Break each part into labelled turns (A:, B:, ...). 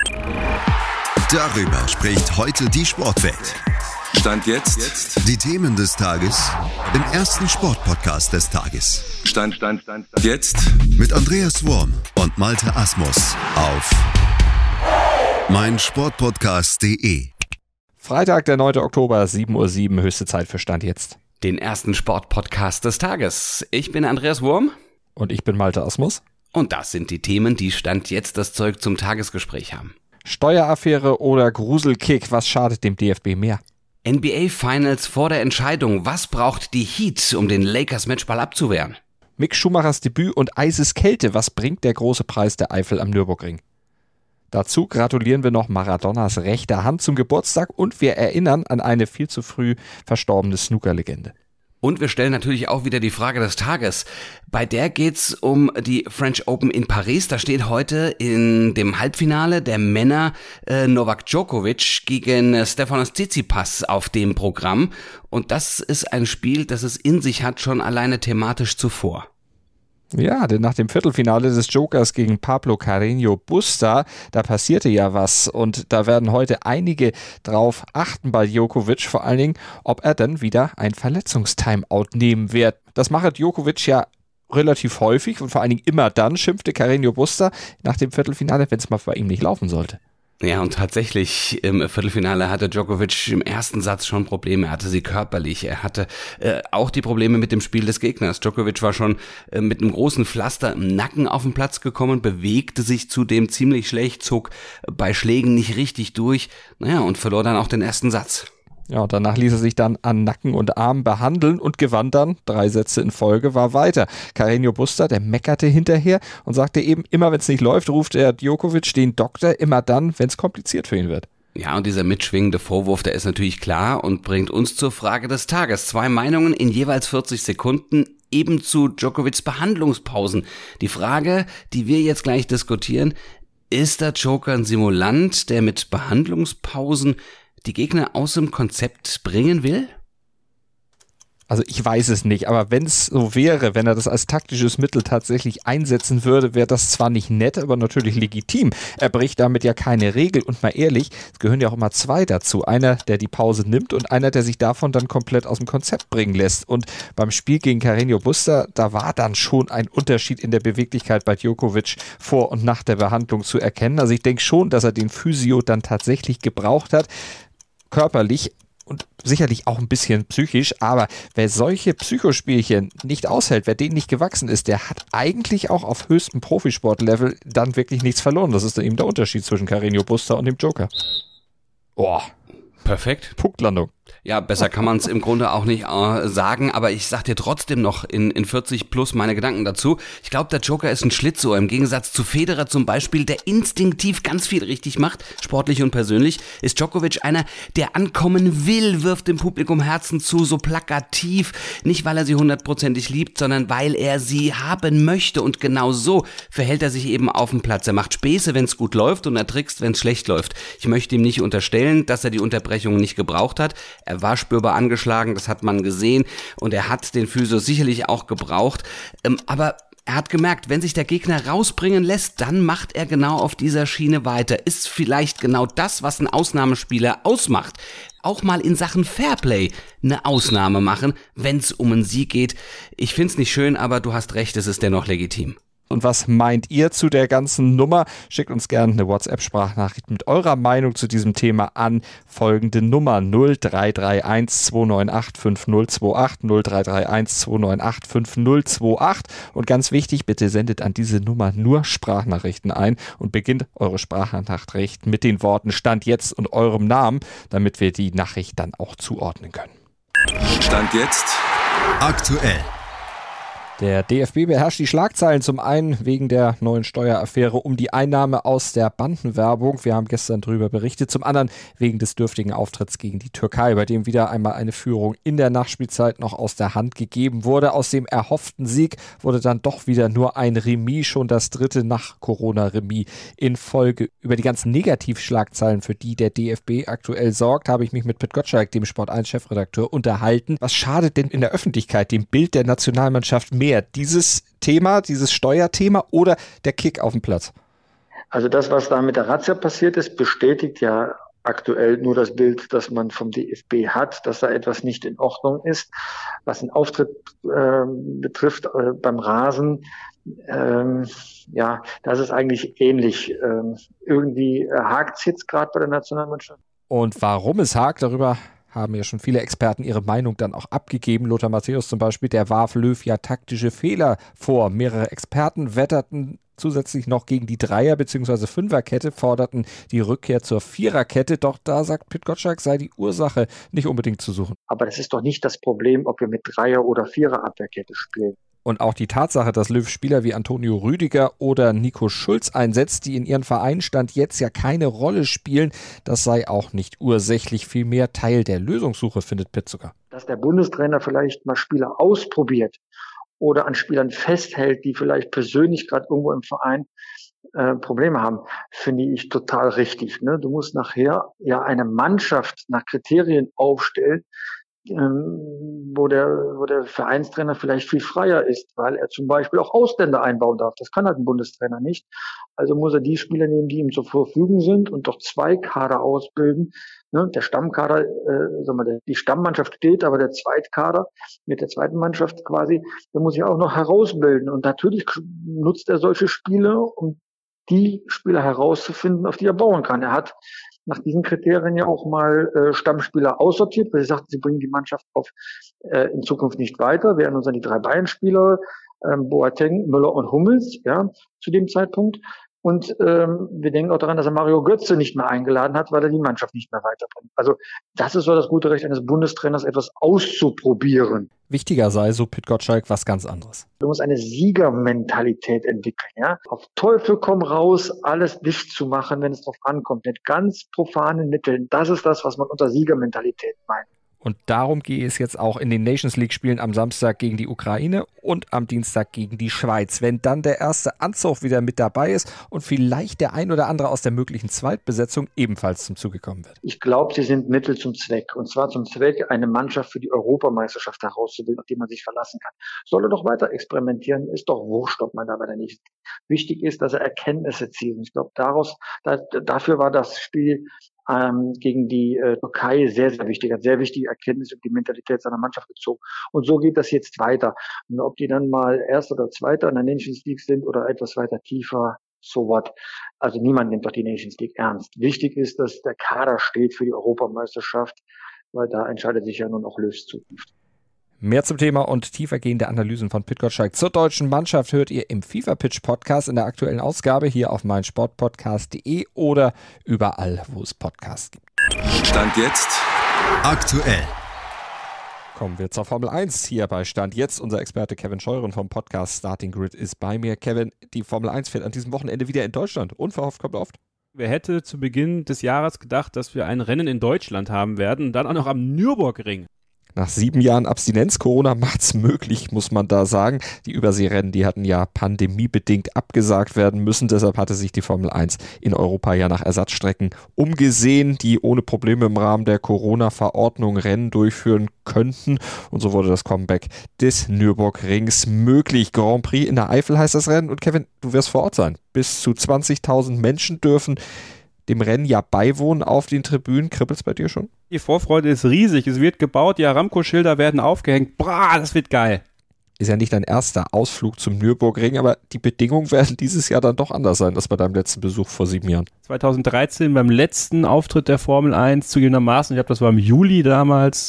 A: Darüber spricht heute die Sportwelt.
B: Stand jetzt.
A: Die Themen des Tages im ersten Sportpodcast des Tages.
B: Stand jetzt.
A: Mit Andreas Worm und Malte Asmus auf meinsportpodcast.de.
C: Freitag, der 9. Oktober, 7:07 Uhr, höchste Zeit für Stand jetzt.
D: Den ersten Sportpodcast des Tages. Ich bin Andreas Worm.
C: Und ich bin Malte Asmus.
D: Und das sind die Themen, die Stand jetzt das Zeug zum Tagesgespräch haben.
C: Steueraffäre oder Gruselkick, was schadet dem DFB mehr?
D: NBA Finals vor der Entscheidung. Was braucht die Heat, um den Lakers-Matchball abzuwehren?
C: Mick Schumachers Debüt und Eiseskälte, was bringt der große Preis der Eifel am Nürburgring? Dazu gratulieren wir noch Maradonas rechter Hand zum Geburtstag und wir erinnern an eine viel zu früh verstorbene Snookerlegende.
D: Und wir stellen natürlich auch wieder die Frage des Tages. Bei der geht's um die French Open in Paris. Da steht heute in dem Halbfinale der Männer Novak Djokovic gegen Stefanos Tsitsipas auf dem Programm. Und das ist ein Spiel, das es in sich hat, schon alleine thematisch zuvor.
C: Ja, denn nach dem Viertelfinale des Jokers gegen Pablo Carreño Busta, da passierte ja was und da werden heute einige drauf achten bei Djokovic, vor allen Dingen, ob er dann wieder ein Verletzungstimeout nehmen wird. Das mache Djokovic ja relativ häufig und vor allen Dingen immer dann, schimpfte Carreño Busta nach dem Viertelfinale, wenn es mal bei ihm nicht laufen sollte.
D: Ja, und tatsächlich im Viertelfinale hatte Djokovic im ersten Satz schon Probleme. Er hatte sie körperlich. Er hatte auch die Probleme mit dem Spiel des Gegners. Djokovic war schon mit einem großen Pflaster im Nacken auf den Platz gekommen, bewegte sich zudem ziemlich schlecht, zog bei Schlägen nicht richtig durch. Naja, und verlor dann auch den ersten Satz.
C: Ja, und danach ließ er sich dann an Nacken und Arm behandeln und gewann dann 3 Sätze in Folge, war weiter. Carreño Busta, der meckerte hinterher und sagte eben, immer wenn es nicht läuft, ruft er Djokovic den Doktor, immer dann, wenn es kompliziert für ihn wird.
D: Ja, und dieser mitschwingende Vorwurf, der ist natürlich klar und bringt uns zur Frage des Tages. 2 Meinungen in jeweils 40 Sekunden, eben zu Djokovics Behandlungspausen. Die Frage, die wir jetzt gleich diskutieren, ist der Joker ein Simulant, der mit Behandlungspausen die Gegner aus dem Konzept bringen will?
C: Also ich weiß es nicht, aber wenn es so wäre, wenn er das als taktisches Mittel tatsächlich einsetzen würde, wäre das zwar nicht nett, aber natürlich legitim. Er bricht damit ja keine Regel und mal ehrlich, es gehören ja auch immer 2 dazu. Einer, der die Pause nimmt und einer, der sich davon dann komplett aus dem Konzept bringen lässt. Und beim Spiel gegen Carreño Busta, da war dann schon ein Unterschied in der Beweglichkeit bei Djokovic vor und nach der Behandlung zu erkennen. Also ich denke schon, dass er den Physio dann tatsächlich gebraucht hat, körperlich und sicherlich auch ein bisschen psychisch, aber wer solche Psychospielchen nicht aushält, wer denen nicht gewachsen ist, der hat eigentlich auch auf höchstem Profisportlevel dann wirklich nichts verloren. Das ist dann eben der Unterschied zwischen Carreño Busta und dem Joker. Oh,
D: perfekt.
C: Punktlandung.
D: Ja, besser kann man es im Grunde auch nicht sagen, aber ich sag dir trotzdem noch in 40 plus meine Gedanken dazu. Ich glaube, der Joker ist ein Schlitzohr, im Gegensatz zu Federer zum Beispiel, der instinktiv ganz viel richtig macht, sportlich und persönlich, ist Djokovic einer, der ankommen will, wirft dem Publikum Herzen zu, so plakativ, nicht weil er sie 100%ig liebt, sondern weil er sie haben möchte und genau so verhält er sich eben auf dem Platz. Er macht Späße, wenn es gut läuft und er trickst, wenn es schlecht läuft. Ich möchte ihm nicht unterstellen, dass er die Unterbrechung nicht gebraucht hat. Er war spürbar angeschlagen, das hat man gesehen und er hat den Physio sicherlich auch gebraucht, aber er hat gemerkt, wenn sich der Gegner rausbringen lässt, dann macht er genau auf dieser Schiene weiter. Ist vielleicht genau das, was ein Ausnahmespieler ausmacht. Auch mal in Sachen Fairplay eine Ausnahme machen, wenn es um einen Sieg geht. Ich find's nicht schön, aber du hast recht, es ist dennoch legitim.
C: Und was meint ihr zu der ganzen Nummer? Schickt uns gerne eine WhatsApp-Sprachnachricht mit eurer Meinung zu diesem Thema an folgende Nummer 0331 298 5028 0331 298 5028 und ganz wichtig, bitte sendet an diese Nummer nur Sprachnachrichten ein und beginnt eure Sprachnachricht mit den Worten Stand jetzt und eurem Namen, damit wir die Nachricht dann auch zuordnen können.
B: Stand jetzt
A: Aktuell.
C: Der DFB beherrscht die Schlagzeilen zum einen wegen der neuen Steueraffäre um die Einnahme aus der Bandenwerbung. Wir haben gestern darüber berichtet. Zum anderen wegen des dürftigen Auftritts gegen die Türkei, bei dem wieder einmal eine Führung in der Nachspielzeit noch aus der Hand gegeben wurde. Aus dem erhofften Sieg wurde dann doch wieder nur ein Remis, schon das 3. Nach-Corona-Remis in Folge. Über die ganzen Negativschlagzeilen, für die der DFB aktuell sorgt, habe ich mich mit Pit Gottschalk, dem Sport1-Chefredakteur, unterhalten. Was schadet denn in der Öffentlichkeit dem Bild der Nationalmannschaft mehr? Dieses Thema, dieses Steuerthema oder der Kick auf dem Platz?
E: Also das, was da mit der Razzia passiert ist, bestätigt ja aktuell nur das Bild, das man vom DFB hat, dass da etwas nicht in Ordnung ist. Was den Auftritt betrifft beim Rasen, das ist eigentlich ähnlich. Irgendwie hakt es jetzt gerade bei der Nationalmannschaft.
C: Und warum es hakt, darüber haben ja schon viele Experten ihre Meinung dann auch abgegeben. Lothar Matthäus zum Beispiel, der warf Löw ja taktische Fehler vor. Mehrere Experten wetterten zusätzlich noch gegen die Dreier- bzw. Fünferkette, forderten die Rückkehr zur Viererkette. Doch da sagt Pit Gottschalk, sei die Ursache nicht unbedingt zu suchen.
E: Aber das ist doch nicht das Problem, ob wir mit Dreier- oder Viererabwehrkette spielen.
C: Und auch die Tatsache, dass Löw Spieler wie Antonio Rüdiger oder Nico Schulz einsetzt, die in ihren Vereinen Stand jetzt ja keine Rolle spielen, das sei auch nicht ursächlich, vielmehr Teil der Lösungssuche, findet Pitt sogar.
E: Dass der Bundestrainer vielleicht mal Spieler ausprobiert oder an Spielern festhält, die vielleicht persönlich gerade irgendwo im Verein Probleme haben, finde ich total richtig. Ne? Du musst nachher ja eine Mannschaft nach Kriterien aufstellen, wo der Vereinstrainer vielleicht viel freier ist, weil er zum Beispiel auch Ausländer einbauen darf. Das kann halt ein Bundestrainer nicht. Also muss er die Spieler nehmen, die ihm zur Verfügung sind und doch zwei Kader ausbilden. Ne? Der Stammkader, die Stammmannschaft steht, aber der Zweitkader mit der zweiten Mannschaft quasi, der muss sich auch noch herausbilden. Und natürlich nutzt er solche Spiele, um die Spieler herauszufinden, auf die er bauen kann. Er hat nach diesen Kriterien ja auch mal Stammspieler aussortiert, weil sie sagten, sie bringen die Mannschaft in Zukunft nicht weiter. Wir erinnern uns an die 3 Bayern-Spieler, Boateng, Müller und Hummels, ja, zu dem Zeitpunkt. Und wir denken auch daran, dass er Mario Götze nicht mehr eingeladen hat, weil er die Mannschaft nicht mehr weiterbringt. Also das ist so das gute Recht eines Bundestrainers, etwas auszuprobieren.
C: Wichtiger sei, so Pit Gottschalk, was ganz anderes.
E: Du musst eine Siegermentalität entwickeln, ja. Auf Teufel komm raus, alles dicht zu machen, wenn es drauf ankommt, mit ganz profanen Mitteln. Das ist das, was man unter Siegermentalität meint.
C: Und darum gehe es jetzt auch in den Nations League-Spielen am Samstag gegen die Ukraine und am Dienstag gegen die Schweiz. Wenn dann der erste Anzug wieder mit dabei ist und vielleicht der ein oder andere aus der möglichen Zweitbesetzung ebenfalls zum Zuge kommen wird.
E: Ich glaube, sie sind Mittel zum Zweck. Und zwar zum Zweck, eine Mannschaft für die Europameisterschaft herauszubilden, auf die man sich verlassen kann. Soll er doch weiter experimentieren, ist doch wurscht, ob man da bei der nächsten. Wichtig ist, dass er Erkenntnisse zieht. Und ich glaube, dafür war das Spiel gegen die Türkei sehr, sehr wichtig, hat sehr wichtige Erkenntnisse über die Mentalität seiner Mannschaft gezogen. Und so geht das jetzt weiter. Und ob die dann mal Erster oder Zweiter in der Nations League sind oder etwas weiter tiefer, so what. Also niemand nimmt doch die Nations League ernst. Wichtig ist, dass der Kader steht für die Europameisterschaft, weil da entscheidet sich ja nun auch Löws Zukunft.
C: Mehr zum Thema und tiefergehende Analysen von Pit Gottschalk zur deutschen Mannschaft hört ihr im FIFA-Pitch-Podcast in der aktuellen Ausgabe hier auf meinsportpodcast.de oder überall, wo es Podcasts gibt.
B: Stand jetzt
A: Aktuell.
C: Kommen wir zur Formel 1 hier bei Stand Jetzt. Unser Experte Kevin Scheuren vom Podcast Starting Grid ist bei mir. Kevin, die Formel 1 fährt an diesem Wochenende wieder in Deutschland. Unverhofft kommt oft.
F: Wer hätte zu Beginn des Jahres gedacht, dass wir ein Rennen in Deutschland haben werden, dann auch noch am Nürburgring.
C: Nach 7 Jahren Abstinenz, Corona macht's möglich, muss man da sagen. Die Überseerennen, die hatten ja pandemiebedingt abgesagt werden müssen. Deshalb hatte sich die Formel 1 in Europa ja nach Ersatzstrecken umgesehen, die ohne Probleme im Rahmen der Corona-Verordnung Rennen durchführen könnten. Und so wurde das Comeback des Nürburgrings möglich. Grand Prix in der Eifel heißt das Rennen. Und Kevin, du wirst vor Ort sein. Bis zu 20.000 Menschen dürfen dem Rennen ja beiwohnen auf den Tribünen. Kribbelt's bei dir schon?
F: Die Vorfreude ist riesig. Es wird gebaut, die Aramco-Schilder werden aufgehängt. Boah, das wird geil.
C: Ist ja nicht dein erster Ausflug zum Nürburgring, aber die Bedingungen werden dieses Jahr dann doch anders sein als bei deinem letzten Besuch vor 7 Jahren.
F: 2013 beim letzten Auftritt der Formel 1 zugegebenermaßen, ich glaube, das war im Juli damals,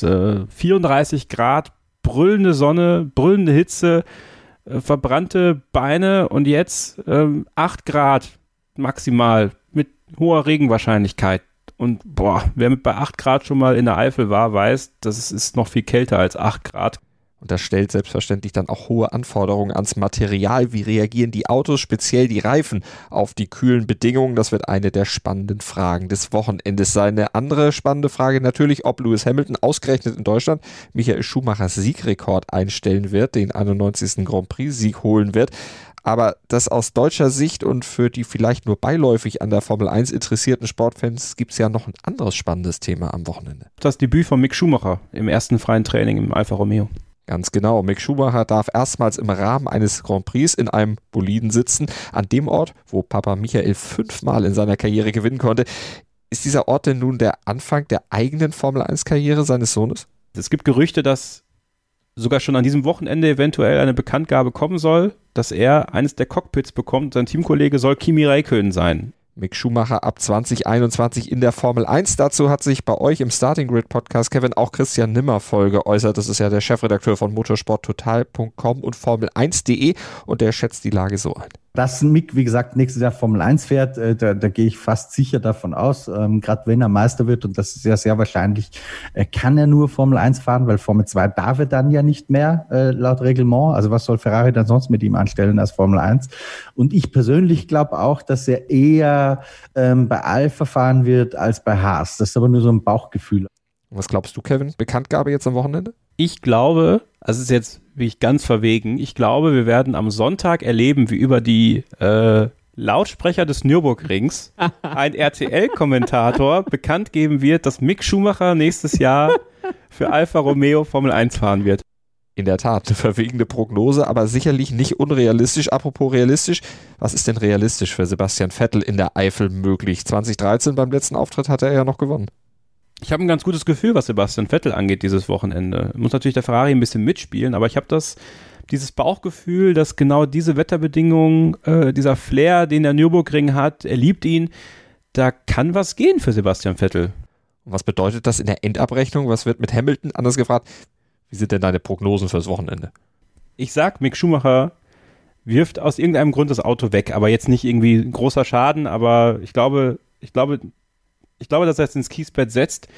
F: 34 Grad, brüllende Sonne, brüllende Hitze, verbrannte Beine und jetzt 8 Grad maximal mit hoher Regenwahrscheinlichkeit. Und wer bei 8 Grad schon mal in der Eifel war, weiß, das ist noch viel kälter als 8 Grad.
C: Und das stellt selbstverständlich dann auch hohe Anforderungen ans Material. Wie reagieren die Autos, speziell die Reifen, auf die kühlen Bedingungen? Das wird eine der spannenden Fragen des Wochenendes sein. Eine andere spannende Frage natürlich, ob Lewis Hamilton ausgerechnet in Deutschland Michael Schumachers Siegrekord einstellen wird, den 91. Grand Prix-Sieg holen wird. Aber das aus deutscher Sicht und für die vielleicht nur beiläufig an der Formel 1 interessierten Sportfans gibt es ja noch ein anderes spannendes Thema am Wochenende.
F: Das Debüt von Mick Schumacher im ersten freien Training im Alfa Romeo.
C: Ganz genau. Mick Schumacher darf erstmals im Rahmen eines Grand Prix in einem Boliden sitzen, an dem Ort, wo Papa Michael 5-mal in seiner Karriere gewinnen konnte. Ist dieser Ort denn nun der Anfang der eigenen Formel-1-Karriere seines Sohnes?
F: Es gibt Gerüchte, dass sogar schon an diesem Wochenende eventuell eine Bekanntgabe kommen soll, dass er eines der Cockpits bekommt. Sein Teamkollege soll Kimi Räikkönen sein.
C: Mick Schumacher ab 2021 in der Formel 1. Dazu hat sich bei euch im Starting Grid Podcast, Kevin, auch Christian Nimmervoll geäußert. Das ist ja der Chefredakteur von motorsporttotal.com und Formel1.de und der schätzt die Lage so ein.
G: Dass Mick, wie gesagt, nächstes Jahr Formel 1 fährt, da gehe ich fast sicher davon aus. Gerade wenn er Meister wird, und das ist ja sehr wahrscheinlich, kann er nur Formel 1 fahren, weil Formel 2 darf er dann ja nicht mehr, laut Reglement. Also was soll Ferrari dann sonst mit ihm anstellen als Formel 1? Und ich persönlich glaube auch, dass er eher bei Alpha fahren wird als bei Haas. Das ist aber nur so ein Bauchgefühl.
C: Was glaubst du, Kevin? Bekanntgabe jetzt am Wochenende?
F: Ich glaube, also es ist jetzt wirklich ganz verwegen, ich glaube, wir werden am Sonntag erleben, wie über die Lautsprecher des Nürburgrings ein RTL-Kommentator bekannt geben wird, dass Mick Schumacher nächstes Jahr für Alfa Romeo Formel 1 fahren wird.
C: In der Tat, eine verwegene Prognose, aber sicherlich nicht unrealistisch. Apropos realistisch, was ist denn realistisch für Sebastian Vettel in der Eifel möglich? 2013 beim letzten Auftritt hatte er ja noch gewonnen.
F: Ich habe ein ganz gutes Gefühl, was Sebastian Vettel angeht dieses Wochenende. Muss natürlich der Ferrari ein bisschen mitspielen, aber ich habe dieses Bauchgefühl, dass genau diese Wetterbedingungen, dieser Flair, den der Nürburgring hat, er liebt ihn, da kann was gehen für Sebastian Vettel.
C: Und was bedeutet das in der Endabrechnung? Was wird mit Hamilton? Anders gefragt, wie sind denn deine Prognosen fürs Wochenende?
F: Ich sag, Mick Schumacher wirft aus irgendeinem Grund das Auto weg, aber jetzt nicht irgendwie ein großer Schaden, aber ich glaube, dass er jetzt ins Kiesbett setzt.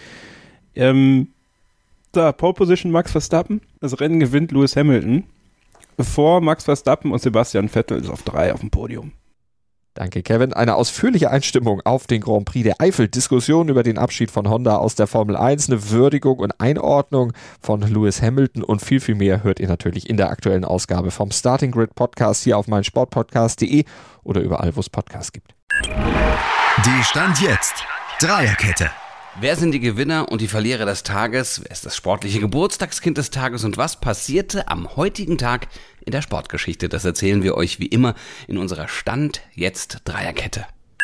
F: Da Pole Position Max Verstappen, das Rennen gewinnt Lewis Hamilton. Vor Max Verstappen und Sebastian Vettel ist auf 3 auf dem Podium.
C: Danke, Kevin. Eine ausführliche Einstimmung auf den Grand Prix der Eifel, Diskussion über den Abschied von Honda aus der Formel 1, eine Würdigung und Einordnung von Lewis Hamilton und viel, viel mehr hört ihr natürlich in der aktuellen Ausgabe vom Starting Grid Podcast hier auf meinsportpodcast.de oder überall, wo es Podcasts gibt.
A: Die Stand jetzt Dreierkette.
D: Wer sind die Gewinner und die Verlierer des Tages? Wer ist das sportliche Geburtstagskind des Tages? Und was passierte am heutigen Tag in der Sportgeschichte? Das erzählen wir euch wie immer in unserer Stand jetzt Dreierkette.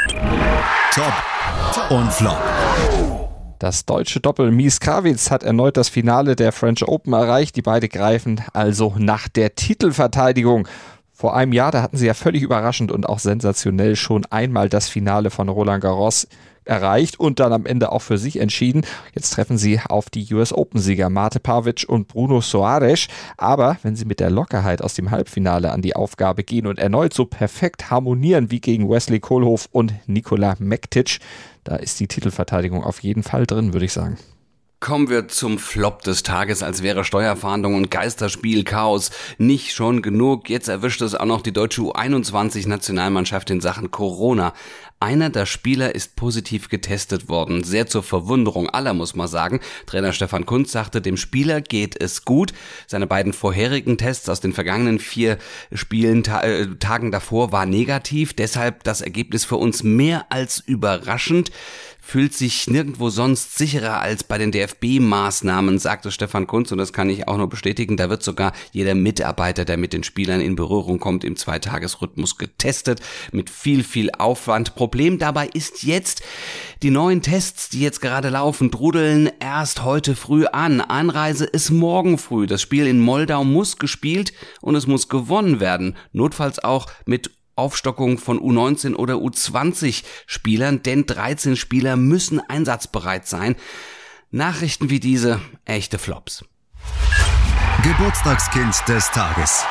A: Top und Flop.
C: Das deutsche Doppel Mies Krawitz hat erneut das Finale der French Open erreicht. Die beiden greifen also nach der Titelverteidigung. Vor einem Jahr, da hatten sie ja völlig überraschend und auch sensationell schon einmal das Finale von Roland Garros erreicht und dann am Ende auch für sich entschieden. Jetzt treffen sie auf die US Open-Sieger Mate Pavic und Bruno Soares. Aber wenn sie mit der Lockerheit aus dem Halbfinale an die Aufgabe gehen und erneut so perfekt harmonieren wie gegen Wesley Kohlhoff und Nikola Mektic, da ist die Titelverteidigung auf jeden Fall drin, würde ich sagen.
D: Kommen wir zum Flop des Tages, als wäre Steuerfahndung und Geisterspiel-Chaos nicht schon genug. Jetzt erwischt es auch noch die deutsche U21-Nationalmannschaft in Sachen Corona. Einer der Spieler ist positiv getestet worden, sehr zur Verwunderung aller, muss man sagen. Trainer Stefan Kuntz sagte, dem Spieler geht es gut. Seine beiden vorherigen Tests aus den vergangenen 4 Spielen, Tagen davor, war negativ. Deshalb das Ergebnis für uns mehr als überraschend. Fühlt sich nirgendwo sonst sicherer als bei den DFB-Maßnahmen, sagte Stefan Kuntz, und das kann ich auch nur bestätigen. Da wird sogar jeder Mitarbeiter, der mit den Spielern in Berührung kommt, im 2-Tages-Rhythmus getestet, mit viel Aufwand. Problem dabei ist jetzt, die neuen Tests, die jetzt gerade laufen, trudeln erst heute früh an. Anreise ist morgen früh. Das Spiel in Moldau muss gespielt und es muss gewonnen werden. Notfalls auch mit Aufstockung von U19 oder U20 Spielern, denn 13 Spieler müssen einsatzbereit sein. Nachrichten wie diese, echte Flops.
A: Geburtstagskind des Tages.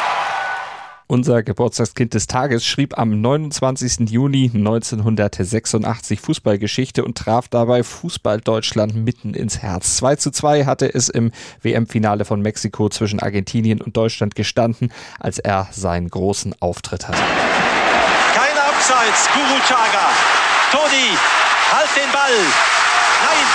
C: Unser Geburtstagskind des Tages schrieb am 29. Juni 1986 Fußballgeschichte und traf dabei Fußball-Deutschland mitten ins Herz. 2:2 hatte es im WM-Finale von Mexiko zwischen Argentinien und Deutschland gestanden, als er seinen großen Auftritt hatte.
H: Kein Abseits, Gurulchaga. Toni, halt den Ball. Nein.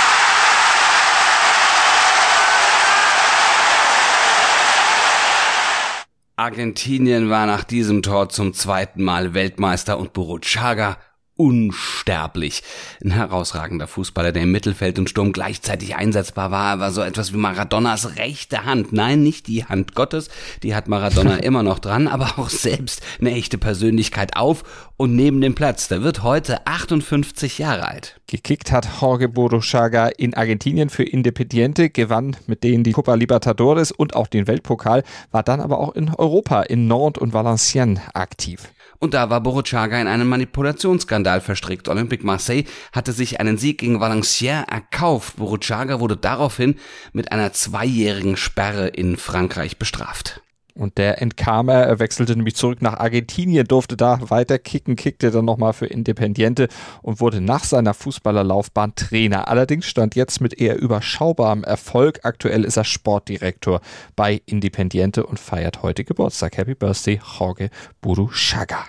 D: Argentinien war nach diesem Tor zum 2. Mal Weltmeister und Gurulchaga unsterblich. Ein herausragender Fußballer, der im Mittelfeld und Sturm gleichzeitig einsetzbar war. Er war so etwas wie Maradonas rechte Hand. Nein, nicht die Hand Gottes, die hat Maradona immer noch dran, aber auch selbst eine echte Persönlichkeit auf und neben dem Platz. Der wird heute 58 Jahre alt.
C: Gekickt hat Jorge Burruchaga in Argentinien für Independiente, gewann mit denen die Copa Libertadores und auch den Weltpokal, war dann aber auch in Europa, in Nantes und Valenciennes aktiv.
D: Und da war Burruchaga in einen Manipulationsskandal verstrickt. Olympique Marseille hatte sich einen Sieg gegen Valenciennes erkauft. Burruchaga wurde daraufhin mit einer 2-jährigen Sperre in Frankreich bestraft.
C: Und der entkam er wechselte nämlich zurück nach Argentinien, durfte da weiter kicken, kickte dann nochmal für Independiente und wurde nach seiner Fußballerlaufbahn Trainer. Allerdings stand jetzt mit eher überschaubarem Erfolg. Aktuell ist er Sportdirektor bei Independiente und feiert heute Geburtstag. Happy Birthday, Jorge Burruchaga.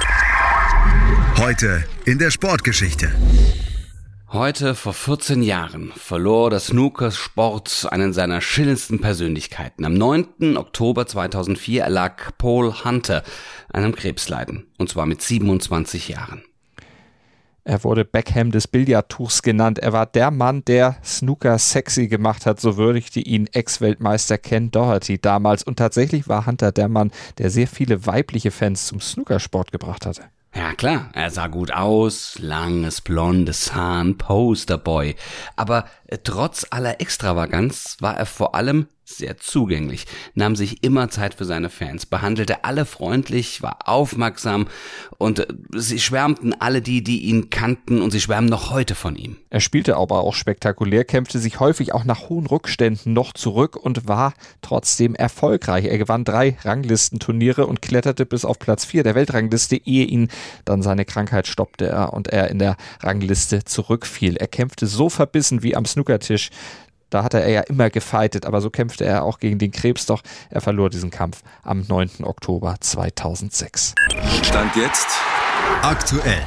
A: Heute in der Sportgeschichte.
D: Heute vor 14 Jahren verlor der Snookersport einen seiner schillerndsten Persönlichkeiten. Am 9. Oktober 2004 erlag Paul Hunter einem Krebsleiden, und zwar mit 27 Jahren.
C: Er wurde Beckham des Billardtuchs genannt. Er war der Mann, der Snooker sexy gemacht hat, so würdigte ihn Ex-Weltmeister Ken Doherty damals. Und tatsächlich war Hunter der Mann, der sehr viele weibliche Fans zum Snookersport gebracht hatte.
D: Ja klar, er sah gut aus, langes blondes Haar, ein Posterboy. Aber trotz aller Extravaganz war er vor allem sehr zugänglich, nahm sich immer Zeit für seine Fans, behandelte alle freundlich, war aufmerksam und sie schwärmten alle die ihn kannten und sie schwärmen noch heute von ihm.
C: Er spielte aber auch spektakulär, kämpfte sich häufig auch nach hohen Rückständen noch zurück und war trotzdem erfolgreich. Er gewann 3 Ranglistenturniere und kletterte bis auf Platz 4 der Weltrangliste, ehe ihn dann seine Krankheit stoppte und er in der Rangliste zurückfiel. Er kämpfte so verbissen wie am Snookertisch. Da hatte er ja immer gefightet, aber so kämpfte er auch gegen den Krebs, doch er verlor diesen Kampf am 9. Oktober 2006.
B: Stand jetzt
A: Aktuell.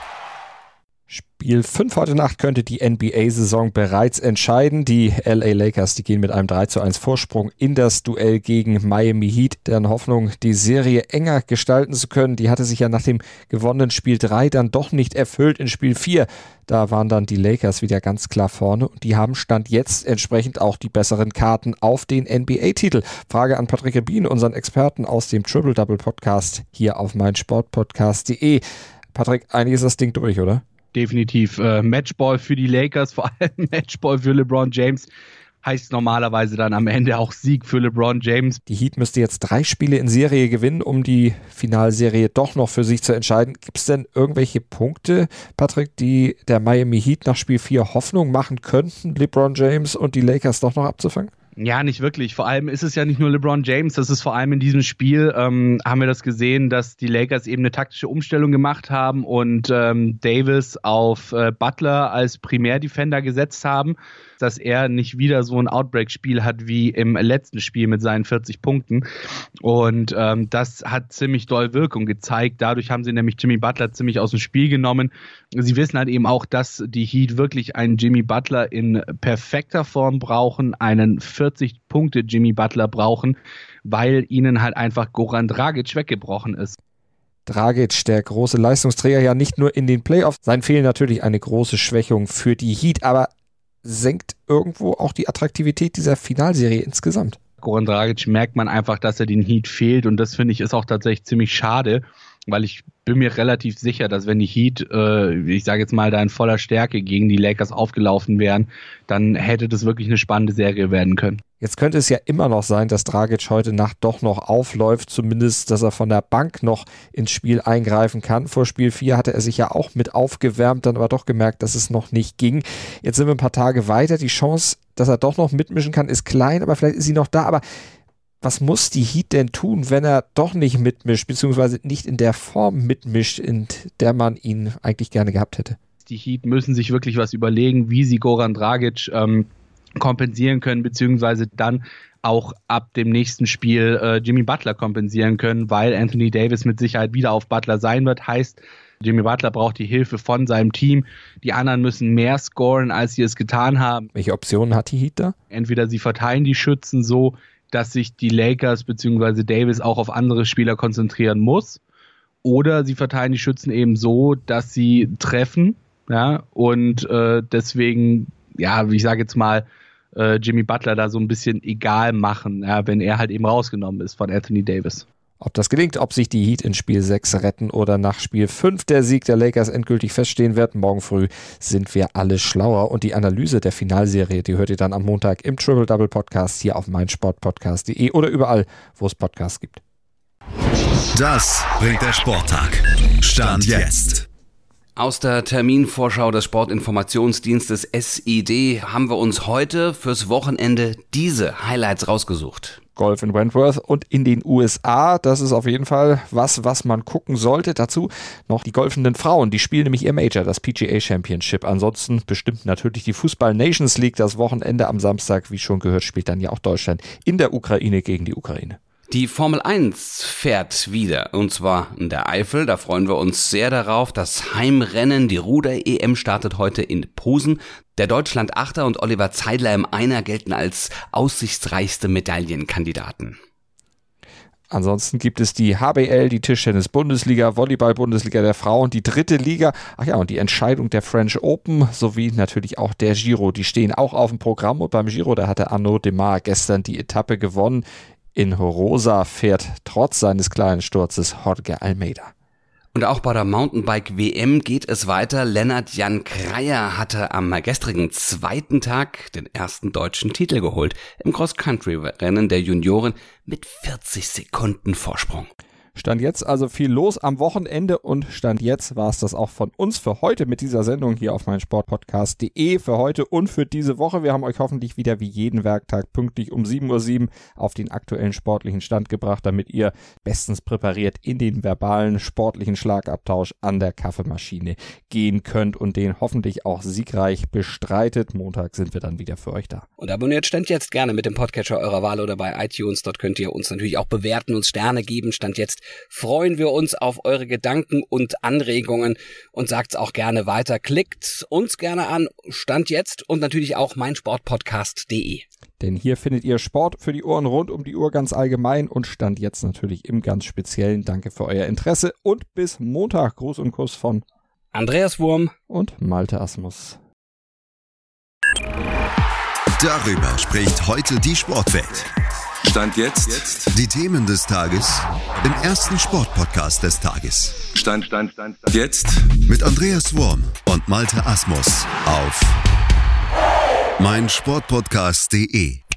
C: Spiel 5 heute Nacht könnte die NBA-Saison bereits entscheiden. Die LA Lakers, die gehen mit einem 3:1 Vorsprung in das Duell gegen Miami Heat. Deren Hoffnung, die Serie enger gestalten zu können, die hatte sich ja nach dem gewonnenen Spiel 3 dann doch nicht erfüllt in Spiel 4. Da waren dann die Lakers wieder ganz klar vorne und die haben Stand jetzt entsprechend auch die besseren Karten auf den NBA-Titel. Frage an Patrick Rebin, unseren Experten aus dem Triple-Double-Podcast hier auf meinsportpodcast.de. Patrick, eigentlich ist das Ding durch, oder?
F: Definitiv Matchball für die Lakers, vor allem Matchball für LeBron James. Heißt normalerweise dann am Ende auch Sieg für LeBron James.
C: Die Heat müsste jetzt 3 Spiele in Serie gewinnen, um die Finalserie doch noch für sich zu entscheiden. Gibt es denn irgendwelche Punkte, Patrick, die der Miami Heat nach Spiel 4 Hoffnung machen könnten, LeBron James und die Lakers doch noch abzufangen?
F: Ja, nicht wirklich. Vor allem ist es ja nicht nur LeBron James, das ist vor allem in diesem Spiel, haben wir das gesehen, dass die Lakers eben eine taktische Umstellung gemacht haben und Davis auf Butler als Primärdefender gesetzt haben, dass er nicht wieder so ein Outbreak-Spiel hat wie im letzten Spiel mit seinen 40 Punkten. Und das hat ziemlich doll Wirkung gezeigt. Dadurch haben sie nämlich Jimmy Butler ziemlich aus dem Spiel genommen. Sie wissen halt eben auch, dass die Heat wirklich einen Jimmy Butler in perfekter Form brauchen, einen 40-Punkte Jimmy Butler brauchen, weil ihnen halt einfach Goran Dragic weggebrochen ist.
C: Dragic, der große Leistungsträger, ja nicht nur in den Playoffs. Sein Fehlen natürlich eine große Schwächung für die Heat, aber senkt irgendwo auch die Attraktivität dieser Finalserie insgesamt.
F: Goran Dragic merkt man einfach, dass er den Heat fehlt und das finde ich ist auch tatsächlich ziemlich schade, weil ich bin mir relativ sicher, dass wenn die Heat, ich sage jetzt mal, da in voller Stärke gegen die Lakers aufgelaufen wären, dann hätte das wirklich eine spannende Serie werden können.
C: Jetzt könnte es ja immer noch sein, dass Dragic heute Nacht doch noch aufläuft, zumindest, dass er von der Bank noch ins Spiel eingreifen kann. Vor Spiel 4 hatte er sich ja auch mit aufgewärmt, dann aber doch gemerkt, dass es noch nicht ging. Jetzt sind wir ein paar Tage weiter. Die Chance, dass er doch noch mitmischen kann, ist klein, aber vielleicht ist sie noch da. Aber was muss die Heat denn tun, wenn er doch nicht mitmischt, beziehungsweise nicht in der Form mitmischt, in der man ihn eigentlich gerne gehabt hätte?
F: Die Heat müssen sich wirklich was überlegen, wie sie Goran Dragic kompensieren können, beziehungsweise dann auch ab dem nächsten Spiel Jimmy Butler kompensieren können, weil Anthony Davis mit Sicherheit wieder auf Butler sein wird. Heißt, Jimmy Butler braucht die Hilfe von seinem Team. Die anderen müssen mehr scoren, als sie es getan haben.
C: Welche Optionen hat die Heat da?
F: Entweder sie verteilen die Schützen so, dass sich die Lakers bzw. Davis auch auf andere Spieler konzentrieren muss.
I: Oder sie verteilen die Schützen eben so, dass sie treffen, ja, und deswegen, ja, ich sage jetzt mal, Jimmy Butler da so ein bisschen egal machen, ja, wenn er halt eben rausgenommen ist von Anthony Davis.
C: Ob das gelingt, ob sich die Heat in Spiel 6 retten oder nach Spiel 5 der Sieg der Lakers endgültig feststehen wird, morgen früh sind wir alle schlauer. Und die Analyse der Finalserie, die hört ihr dann am Montag im Triple-Double-Podcast hier auf meinsportpodcast.de oder überall, wo es Podcasts gibt.
A: Das bringt der Sporttag. Stand jetzt.
D: Aus der Terminvorschau des Sportinformationsdienstes SID haben wir uns heute fürs Wochenende diese Highlights rausgesucht.
C: Golf in Wentworth und in den USA, das ist auf jeden Fall was man gucken sollte. Dazu noch die golfenden Frauen, die spielen nämlich ihr Major, das PGA Championship. Ansonsten bestimmt natürlich die Fußball Nations League das Wochenende am Samstag. Wie schon gehört, spielt dann ja auch Deutschland in der Ukraine gegen die Ukraine.
D: Die Formel 1 fährt wieder, und zwar in der Eifel. Da freuen wir uns sehr darauf. Das Heimrennen, die Ruder-EM startet heute in Posen. Der Deutschland-Achter und Oliver Zeidler im Einer gelten als aussichtsreichste Medaillenkandidaten.
C: Ansonsten gibt es die HBL, die Tischtennis-Bundesliga, Volleyball-Bundesliga der Frauen, die 3. Liga. Ach ja, und die Entscheidung der French Open sowie natürlich auch der Giro. Die stehen auch auf dem Programm. Und beim Giro, da hatte Arnaud Démare gestern die Etappe gewonnen. In Rosa fährt trotz seines kleinen Sturzes Jorge Almeida.
D: Und auch bei der Mountainbike-WM geht es weiter. Lennart Jan Kreier hatte am gestrigen 2. Tag den ersten deutschen Titel geholt. Im Cross-Country-Rennen der Junioren mit 40 Sekunden Vorsprung.
C: Stand jetzt also viel los am Wochenende und Stand jetzt war es das auch von uns für heute mit dieser Sendung hier auf meinsportpodcast.de für heute und für diese Woche. Wir haben euch hoffentlich wieder wie jeden Werktag pünktlich um 7:07 Uhr auf den aktuellen sportlichen Stand gebracht, damit ihr bestens präpariert in den verbalen sportlichen Schlagabtausch an der Kaffeemaschine gehen könnt und den hoffentlich auch siegreich bestreitet. Montag sind wir dann wieder für euch da.
D: Und abonniert Stand jetzt gerne mit dem Podcatcher eurer Wahl oder bei iTunes. Dort könnt ihr uns natürlich auch bewerten, uns Sterne geben. Stand jetzt freuen wir uns auf eure Gedanken und Anregungen und sagt's auch gerne weiter. Klickt uns gerne an, Stand jetzt und natürlich auch meinsportpodcast.de.
C: Denn hier findet ihr Sport für die Ohren rund um die Uhr ganz allgemein und Stand jetzt natürlich im ganz Speziellen. Danke für euer Interesse und bis Montag. Gruß und Kuss von
D: Andreas Wurm
C: und Malte Asmus.
A: Darüber spricht heute die Sportwelt.
B: Stand jetzt.
A: Die Themen des Tages im ersten Sportpodcast des Tages.
B: Stand jetzt.
A: Mit Andreas Wurm und Malte Asmus auf meinsportpodcast.de.